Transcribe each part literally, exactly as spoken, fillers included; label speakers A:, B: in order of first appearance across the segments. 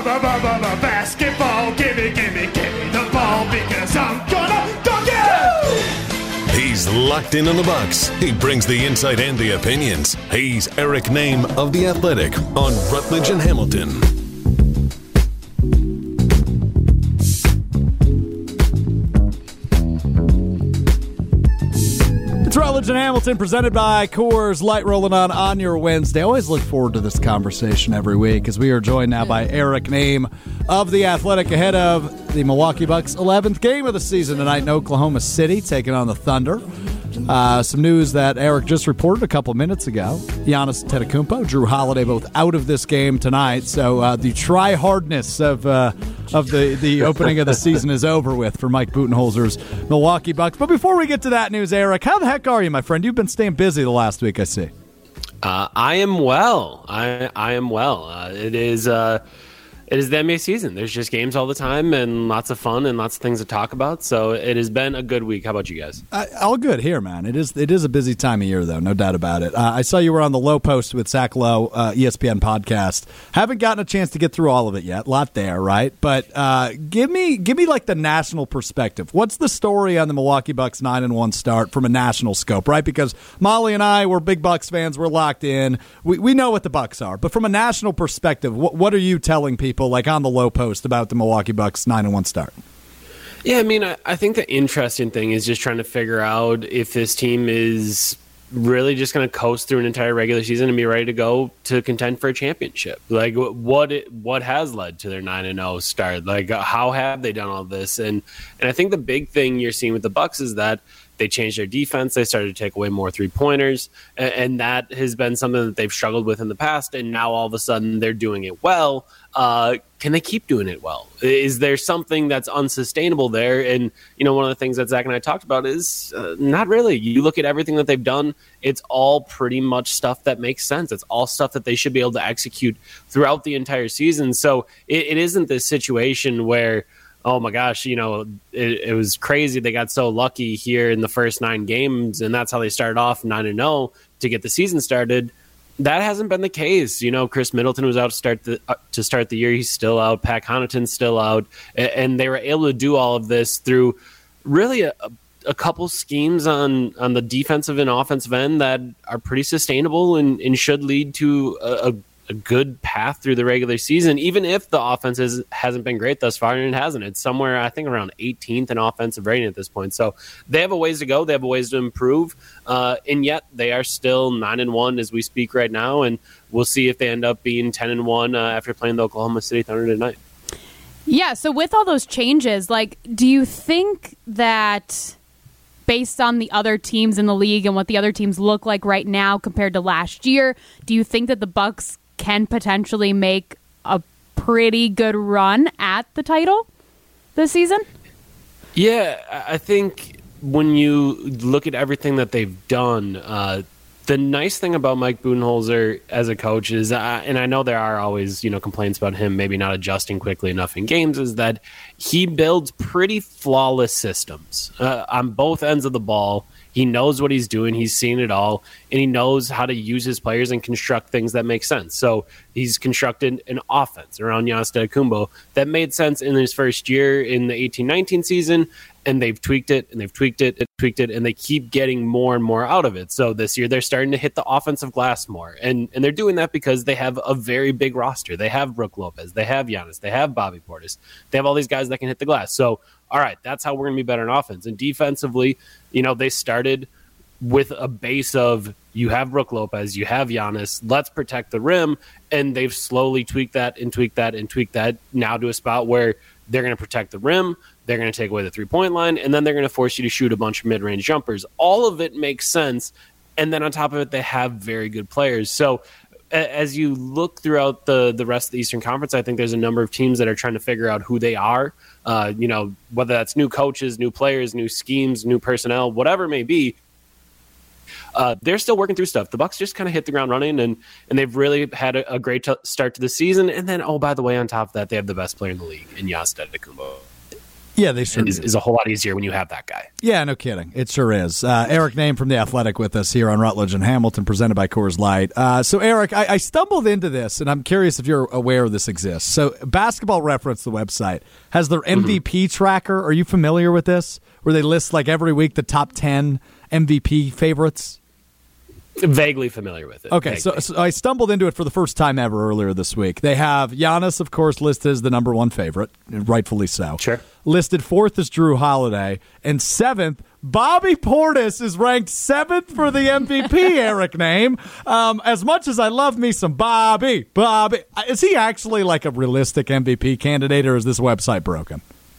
A: Basketball, gimme, gimme, gimme the ball because I'm gonna dunk it!
B: He's locked in on the Bucks. He brings the insight and the opinions. He's Eric Nehm of The Athletic on Rutledge and Hamilton.
C: It's Rutledge and Hamilton presented by Coors Light, rolling on on your Wednesday. I always look forward to this conversation every week as we are joined now by Eric Nehm of The Athletic ahead of the Milwaukee Bucks' eleventh game of the season tonight in Oklahoma City, taking on the Thunder. Uh, some news that Eric just reported a couple minutes ago. Giannis Antetokounmpo, Drew Holiday, both out of this game tonight. So uh, the try-hardness of uh, of the, the opening of the season is over with for Mike Budenholzer's Milwaukee Bucks. But before we get to that news, Eric, how the heck are you, my friend? You've been staying busy the last week, I see.
D: Uh, I am well. I I am well. Uh, it is... Uh, It is the N B A season. There's just games all the time and lots of fun and lots of things to talk about. So it has been a good week. How about you guys?
C: Uh, all good here, man. It is it is a busy time of year, though, no doubt about it. Uh, I saw you were on the Low Post with Zach Lowe, uh, E S P N podcast. Haven't gotten a chance to get through all of it yet. A lot there, right? But uh, give me give me like the national perspective. What's the story on the Milwaukee Bucks nine and one start from a national scope, right? Because Molly and I, we're big Bucks fans. We're locked in. We we know what the Bucks are. But from a national perspective, what, what are you telling people? Like on the Low Post about the Milwaukee Bucks nine and one start?
D: Yeah, I mean, I, I think the interesting thing is just trying to figure out if this team is really just going to coast through an entire regular season and be ready to go to contend for a championship. Like, what it, what has led to their nine and oh start? Like, how have they done all this? And and I think the big thing you're seeing with the Bucks is that they changed their defense. They started to take away more three-pointers, and, and that has been something that they've struggled with in the past, and now all of a sudden they're doing it well. Uh, can they keep doing it well? Is there something that's unsustainable there? And, you know, one of the things that Zach and I talked about is uh, not really. You look at everything that they've done, it's all pretty much stuff that makes sense. It's all stuff that they should be able to execute throughout the entire season. So it, it isn't this situation where, oh my gosh, you know, it, it was crazy. They got so lucky here in the first nine games, and that's how they started off nine and oh to get the season started. That hasn't been the case. You know, Chris Middleton was out to start the uh, to start the year. He's still out. Pat Connaughton's still out, and, and they were able to do all of this through really a, a couple schemes on on the defensive and offensive end that are pretty sustainable and, and should lead to a, a a good path through the regular season, even if the offense is, hasn't been great thus far, and it hasn't. It's somewhere, I think, around eighteenth in offensive rating at this point. So they have a ways to go. They have a ways to improve, uh, and yet they are still nine and one as we speak right now, and we'll see if they end up being ten and one uh, after playing the Oklahoma City Thunder tonight.
E: Yeah, so with all those changes, like, do you think that based on the other teams in the league and what the other teams look like right now compared to last year, do you think that the Bucks can potentially make a pretty good run at the title this season?
D: Yeah, I think when you look at everything that they've done, uh, the nice thing about Mike Budenholzer as a coach is, uh, and I know there are always, you know, complaints about him maybe not adjusting quickly enough in games, is that he builds pretty flawless systems uh, on both ends of the ball. He knows what he's doing. He's seen it all, and he knows how to use his players and construct things that make sense. So he's constructed an offense around Giannis Antetokounmpo that made sense in his first year in the eighteen nineteen season, and they've tweaked it, and they've tweaked it, and tweaked it, and they keep getting more and more out of it. So this year they're starting to hit the offensive glass more, and and they're doing that because they have a very big roster. They have Brook Lopez, they have Giannis, they have Bobby Portis, they have all these guys that can hit the glass. So all right, that's how we're going to be better in offense. And defensively, you know, they started with a base of you have Brook Lopez, you have Giannis, let's protect the rim, and they've slowly tweaked that and tweaked that and tweaked that now to a spot where they're going to protect the rim, they're going to take away the three-point line, and then they're going to force you to shoot a bunch of mid-range jumpers. All of it makes sense, and then on top of it, they have very good players. So as you look throughout the, the rest of the Eastern Conference, I think there's a number of teams that are trying to figure out who they are, uh, you know, whether that's new coaches, new players, new schemes, new personnel, whatever it may be. Uh, they're still working through stuff. The Bucks just kind of hit the ground running, and and they've really had a, a great t- start to the season. And then, oh, by the way, on top of that, they have the best player in the league in Giannis Antetokounmpo.
C: Yeah, they sure
D: is, is a whole lot easier when you have that guy.
C: Yeah, no kidding. It sure is. Uh, Eric Name from The Athletic with us here on Rutledge and Hamilton, presented by Coors Light. Uh, so, Eric, I, I stumbled into this, and I'm curious if you're aware this exists. So, Basketball Reference, the website, has their M V P mm-hmm. tracker. Are you familiar with this? Where they list, like, every week the top ten M V P favorites?
D: Vaguely familiar with it.
C: Okay, so, so I stumbled into it for the first time ever earlier this week. They have Giannis, of course, listed as the number one favorite, rightfully so.
D: Sure.
C: Listed fourth is Drew Holiday, and seventh, Bobby Portis is ranked seventh for the M V P, Eric Name. Um, as much as I love me some Bobby, Bobby, is he actually like a realistic M V P candidate, or is this website broken?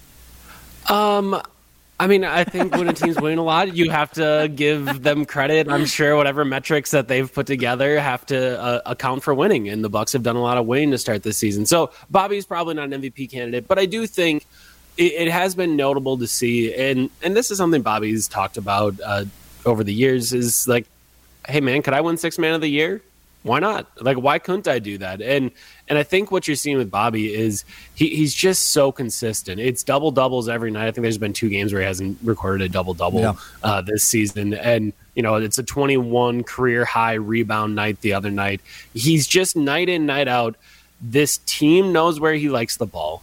D: Um... I mean, I think when a team's winning a lot, you have to give them credit. I'm sure whatever metrics that they've put together have to uh, account for winning, and the Bucks have done a lot of winning to start this season. So Bobby's probably not an M V P candidate, but I do think it, it has been notable to see, and and this is something Bobby's talked about uh, over the years, is like, hey man, could I win Sixth Man of the Year? Why not? Like, why couldn't I do that? And and I think what you're seeing with Bobby is he, he's just so consistent. It's double doubles every night. I think there's been two games where he hasn't recorded a double double yeah. uh, this season, and you know it's a twenty-one career high rebound night the other night. He's just night in, night out. This team knows where he likes the ball.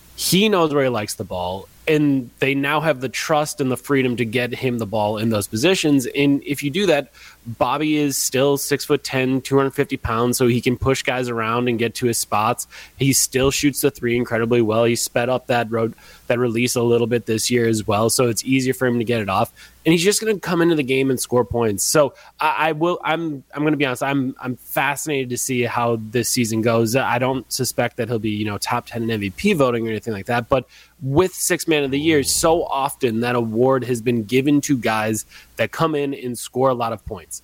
D: He knows where he likes the ball. And they now have the trust and the freedom to get him the ball in those positions. And if you do that, Bobby is still six foot ten, two hundred fifty pounds, so he can push guys around and get to his spots. He still shoots the three incredibly well. He sped up that road, that release a little bit this year as well, so it's easier for him to get it off. And he's just going to come into the game and score points. So I, I will. I'm. I'm going to be honest. I'm. I'm fascinated to see how this season goes. I don't suspect that he'll be, you know, top ten in M V P voting or anything like that. But with Sixth Man of the Year, so often that award has been given to guys that come in and score a lot of points.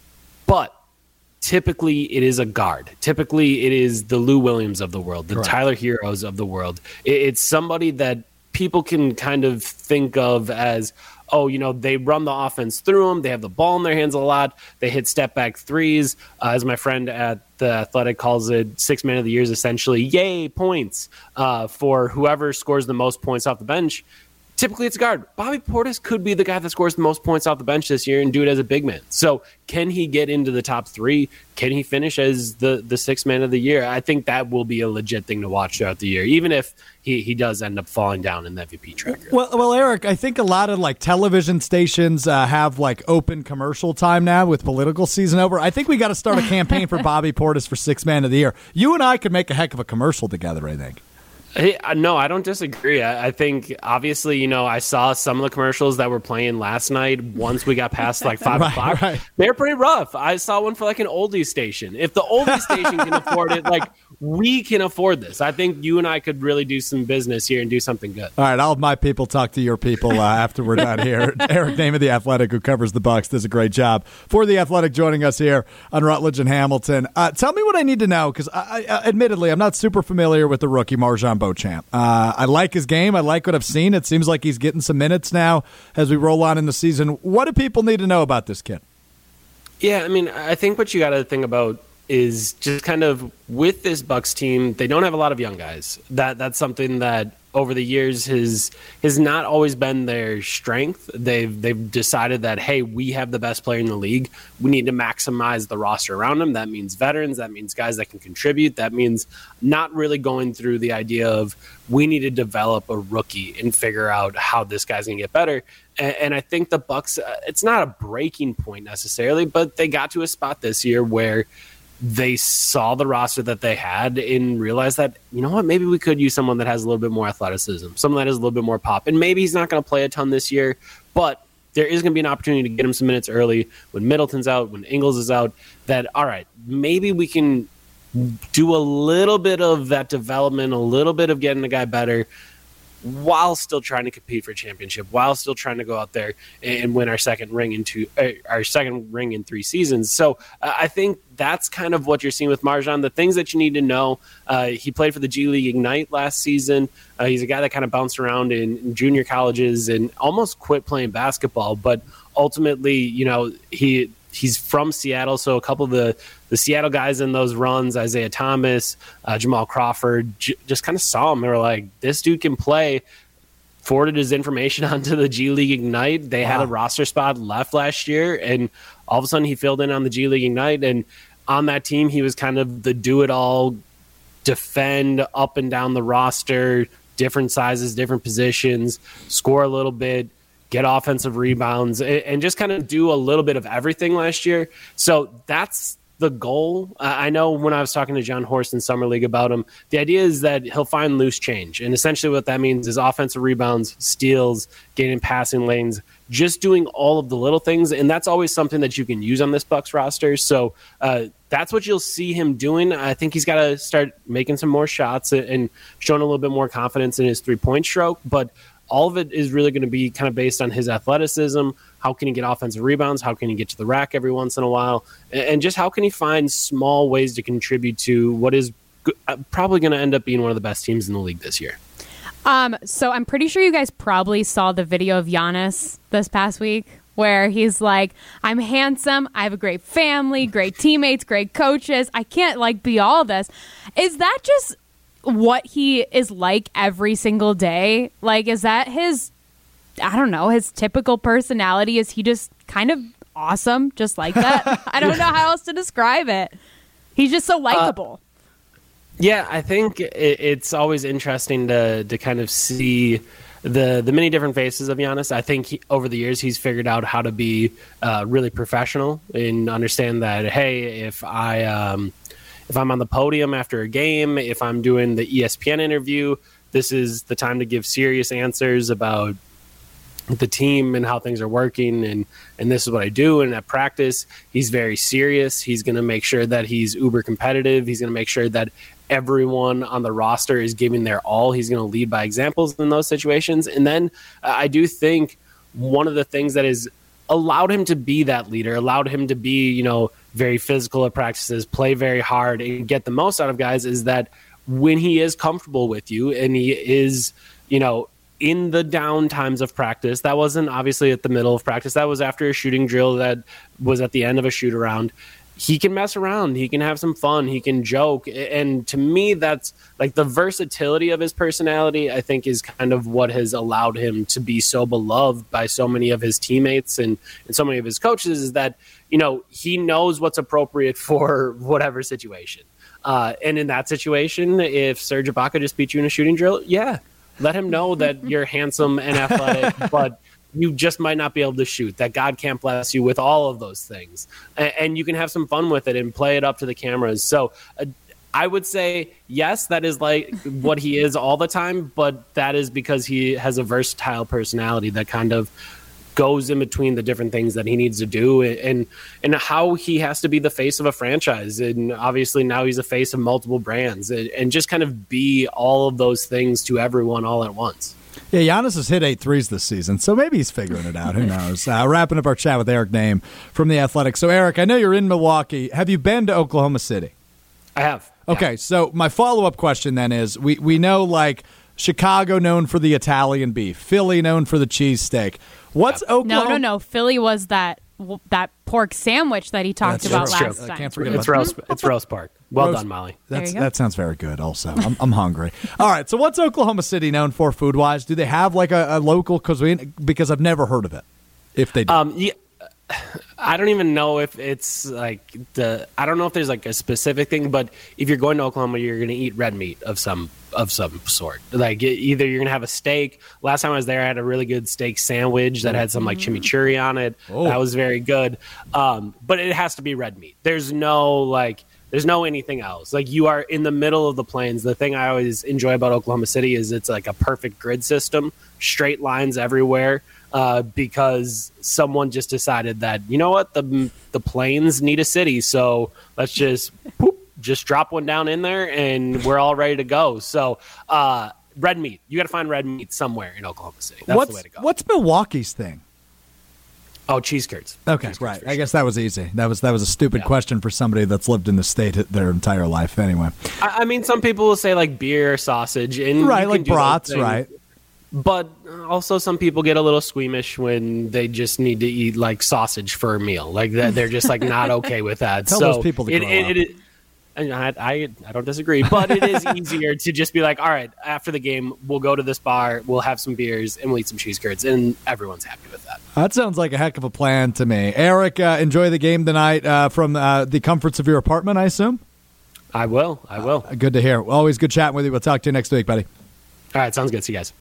D: But typically it is a guard. Typically it is the Lou Williams of the world, the Correct. Tyler Heroes of the world. It's somebody that people can kind of think of as, oh, you know, they run the offense through them. They have the ball in their hands a lot. They hit step back threes. Uh, as my friend at The Athletic calls it, Sixth Man of the Year is essentially, yay, points uh, for whoever scores the most points off the bench. Typically it's a guard. Bobby Portis could be the guy that scores the most points off the bench this year and do it as a big man. So can he get into the top three? Can he finish as the, the sixth man of the year? I think that will be a legit thing to watch throughout the year, even if he, he does end up falling down in the M V P tracker.
C: Well, well, Eric, I think a lot of like television stations uh, have like open commercial time now with political season over. I think we got to start a campaign for Bobby Portis for sixth man of the year. You and I could make a heck of a commercial together, I think.
D: Hey, no, I don't disagree. I, I think, obviously, you know, I saw some of the commercials that were playing last night once we got past like five
C: right,
D: o'clock.
C: Right.
D: They're pretty rough. I saw one for like an oldies station. If the oldies station can afford it, like, we can afford this. I think you and I could really do some business here and do something good.
C: All right, I'll have my people talk to your people uh, after we're done here. Eric Name of The Athletic, who covers the Bucks, does a great job. For The Athletic, joining us here on Rutledge and Hamilton. Uh, tell me what I need to know, because I, I, admittedly, I'm not super familiar with the rookie MarJon Beauchamp. Uh, I like his game. I like what I've seen. It seems like he's getting some minutes now as we roll on in the season. What do people need to know about this kid?
D: Yeah, I mean, I think what you got to think about is just kind of with this Bucks team, they don't have a lot of young guys. That that's something that over the years has has not always been their strength. They've they've decided that, hey, we have the best player in the league. We need to maximize the roster around them. That means veterans. That means guys that can contribute. That means not really going through the idea of we need to develop a rookie and figure out how this guy's going to get better. And, and I think the Bucks, uh, it's not a breaking point necessarily, but they got to a spot this year where they saw the roster that they had and realized that, you know what, maybe we could use someone that has a little bit more athleticism, someone that has a little bit more pop. And maybe he's not going to play a ton this year, but there is going to be an opportunity to get him some minutes early when Middleton's out, when Ingles is out, that, all right, maybe we can do a little bit of that development, a little bit of getting the guy better, while still trying to compete for a championship, while still trying to go out there and win our second ring in two, uh, our second ring in three seasons. So uh, I think that's kind of what you're seeing with MarJon. The things that you need to know, uh, he played for the G League Ignite last season. Uh, he's a guy that kind of bounced around in, in junior colleges and almost quit playing basketball. But ultimately, you know, he he's from Seattle, so a couple of the, the Seattle guys in those runs, Isaiah Thomas, uh, Jamal Crawford, j- just kind of saw him. They were like, this dude can play. forwarded his information onto the G League Ignite. They wow. had a roster spot left last year, and all of a sudden he filled in on the G League Ignite. And on that team, he was kind of the do-it-all, defend up and down the roster, different sizes, different positions, score a little bit, get offensive rebounds, and just kind of do a little bit of everything last year. So that's the goal. Uh, I know when I was talking to John Horst in Summer League about him, the idea is that he'll find loose change. And essentially what that means is offensive rebounds, steals, getting in passing lanes, just doing all of the little things. And that's always something that you can use on this Bucks roster. So uh, that's what you'll see him doing. I think he's got to start making some more shots and showing a little bit more confidence in his three-point stroke. But all of it is really going to be kind of based on his athleticism. How can he get offensive rebounds? How can he get to the rack every once in a while? And just how can he find small ways to contribute to what is probably going to end up being one of the best teams in the league this year?
E: Um, so I'm pretty sure you guys probably saw the video of Giannis this past week where he's like, I'm handsome, I have a great family, great teammates, great coaches. I can't like be all this. Is that just what he is like every single day? Like, is that his, I don't know, his typical personality? Is he just kind of awesome, just like that? I don't know how else to describe it. He's just so likable. Uh,
D: yeah, I think it, it's always interesting to to kind of see the the many different faces of Giannis. I think he, over the years he's figured out how to be uh, really professional and understand that, hey, if I um, if I'm on the podium after a game, if I'm doing the E S P N interview, this is the time to give serious answers about the team and how things are working, and and this is what I do. And at practice, he's very serious. He's going to make sure that he's uber competitive. He's going to make sure that everyone on the roster is giving their all. He's going to lead by examples in those situations. And then uh, I do think one of the things that has allowed him to be that leader, allowed him to be, you know, very physical at practices, play very hard, and get the most out of guys is that when he is comfortable with you and he is, you know, in the down times of practice, that wasn't obviously at the middle of practice, that was after a shooting drill, that was at the end of a shoot around, he can mess around, he can have some fun, he can joke. And to me, that's like the versatility of his personality, I think, is kind of what has allowed him to be so beloved by so many of his teammates and, and so many of his coaches, is that, you know, he knows what's appropriate for whatever situation. Uh, and in that situation, if Serge Ibaka just beat you in a shooting drill, yeah, let him know that you're handsome and athletic, but you just might not be able to shoot, that God can't bless you with all of those things. And, and you can have some fun with it and play it up to the cameras. So uh, I would say, yes, that is like what he is all the time, but that is because he has a versatile personality that kind of goes in between the different things that he needs to do, and and how he has to be the face of a franchise. And obviously now he's a face of multiple brands, and, and just kind of be all of those things to everyone all at once.
C: Yeah, Giannis has hit eight threes this season, so maybe he's figuring it out. Who knows? Uh, wrapping up our chat with Eric Nehm from The Athletic. So, Eric, I know you're in Milwaukee. Have you been to Oklahoma City?
D: I have.
C: Okay,
D: yeah.
C: So my follow-up question then is, we, we know, like, Chicago known for the Italian beef, Philly known for the cheesesteak. What's
D: yeah.
C: Oklahoma?
E: No, no, no. Philly was that that pork sandwich that he talked
C: That's
E: about
C: true.
E: last
C: I
E: time.
C: can't forget
D: It's
C: about
D: roast. It's roast pork. Well
C: roast,
D: done, Molly.
C: That's,
E: There you go.
C: that sounds very good. Also, I'm, I'm hungry. All right. So, what's Oklahoma City known for food wise? Do they have like a, a local cuisine? Because I've never heard of it. If they do,
D: Um, yeah, I don't even know if it's like the. I don't know if there's like a specific thing, but if you're going to Oklahoma, you're going to eat red meat of some of some sort. Like either you're going to have a steak. Last time I was there, I had a really good steak sandwich that had some like chimichurri on it.
C: Oh.
D: That was very good. Um, but it has to be red meat. There's no like. There's no anything else. Like, you are in the middle of the plains. The thing I always enjoy about Oklahoma City is it's like a perfect grid system, straight lines everywhere, uh, because someone just decided that, you know what, the the plains need a city, so let's just whoop, just drop one down in there, and we're all ready to go. So, uh, red meat. You got to find red meat somewhere in Oklahoma City. That's
C: what's,
D: the way to go.
C: What's Milwaukee's thing?
D: Oh, cheese curds.
C: Okay,
D: cheese curds
C: right.
D: sure.
C: I guess that was easy. That was that was a stupid
D: Yeah.
C: question for somebody that's lived in the state their entire life. Anyway,
D: I, I mean, some people will say like beer, sausage, and
C: right,
D: you
C: like
D: can do those
C: brats,
D: things.
C: right?
D: But also some people get a little squeamish when they just need to eat like sausage for a meal. Like that, they're just like not okay with that.
C: Tell
D: so
C: those people to
D: it,
C: grow
D: it,
C: up.
D: it, it, And I, I I don't disagree, but it is easier to just be like, all right, after the game, we'll go to this bar, we'll have some beers, and we'll eat some cheese curds, and everyone's happy with that.
C: That sounds like a heck of a plan to me. Eric, uh, enjoy the game tonight uh, from uh, the comforts of your apartment, I assume?
D: I will. I will.
C: Uh, good to hear. Always good chatting with you. We'll talk to you next week, buddy.
D: All right, sounds good. See you guys.